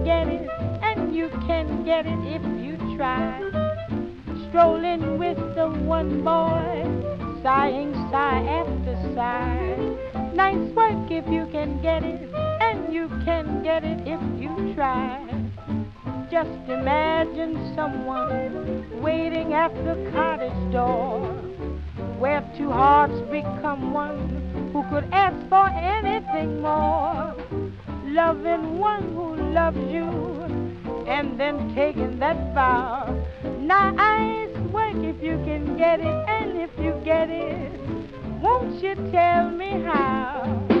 get it, and you can get it if you try. Strolling with the one boy, sighing sigh after sigh. Nice work if you can get it, and you can get it if you try. Just imagine someone waiting at the cottage door, where two hearts become one, who could ask for anything more. Loving one who loves you, and then taking that vow. Nice work if you can get it, and if you get it, won't you tell me how?